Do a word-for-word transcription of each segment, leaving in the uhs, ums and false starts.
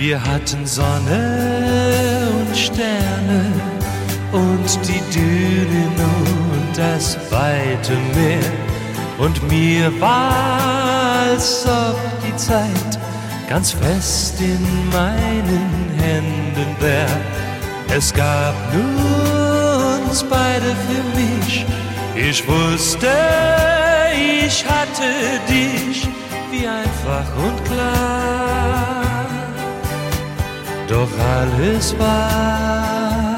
Wir hatten Sonne und Sterne und die Dünen und das weite Meer. Und mir war, als ob die Zeit ganz fest in meinen Händen wär. Es gab nur uns beide für mich. Ich wusste, ich hatte dich, wie einfach und klar. Doch alles war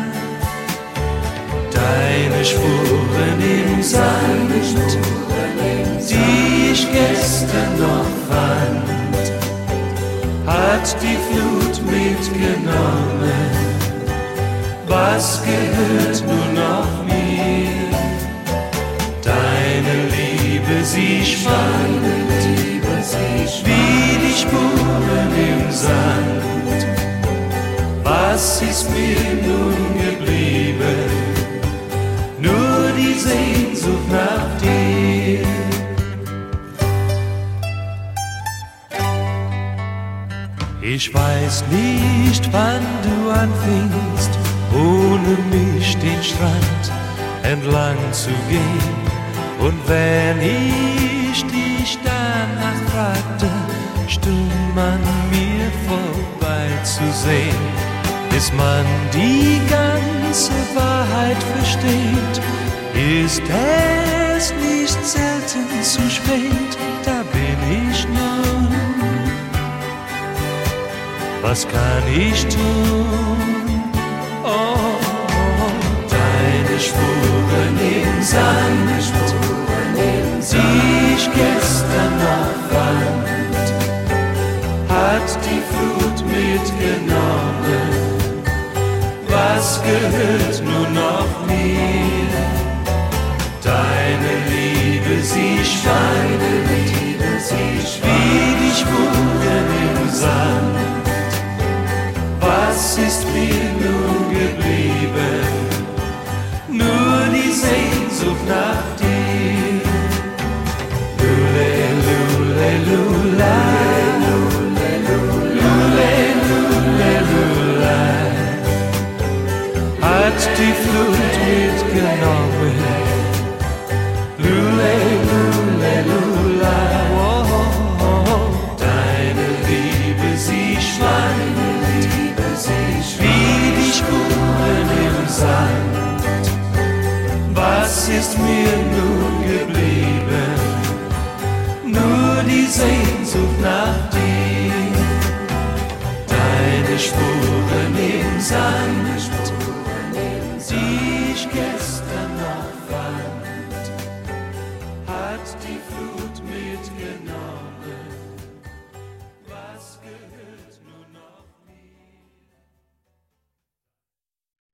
deine Spuren im Sand, die ich gestern noch fand, hat die Flut mitgenommen. Was gehört nur noch mir? Deine Liebe, sie schwand, wie die Spuren im Sand. Was ist mir nun geblieben? Nur die Sehnsucht nach dir. Ich weiß nicht, wann du anfingst, ohne mich den Strand entlang zu gehen. Und wenn ich dich danach fragte, stumm an mir vorbeizusehen. Bis man die ganze Wahrheit versteht, ist es nicht selten zu spät. Da bin ich nun. Was kann ich tun? Oh, oh, deine Spuren im Sand, die ich gestern noch fand, hat die Flut mitgenommen. Was gehört nur noch mir? Deine Liebe, sie schwand, wie die Spuren im Sand. Was ist mir nun geblieben? Nur die Sehnsucht nach dir. Lule, lule, lula, lule, lule, lule, lula. Hat die Flut mitgenommen. Lule, lule, lula. Oh, oh, oh. Deine Liebe, sie schwand, wie die Spuren im Sand. Was ist mir nun geblieben? Nur die Sehnsucht nach dir. Deine Spuren im Sand, die ich gestern noch fand.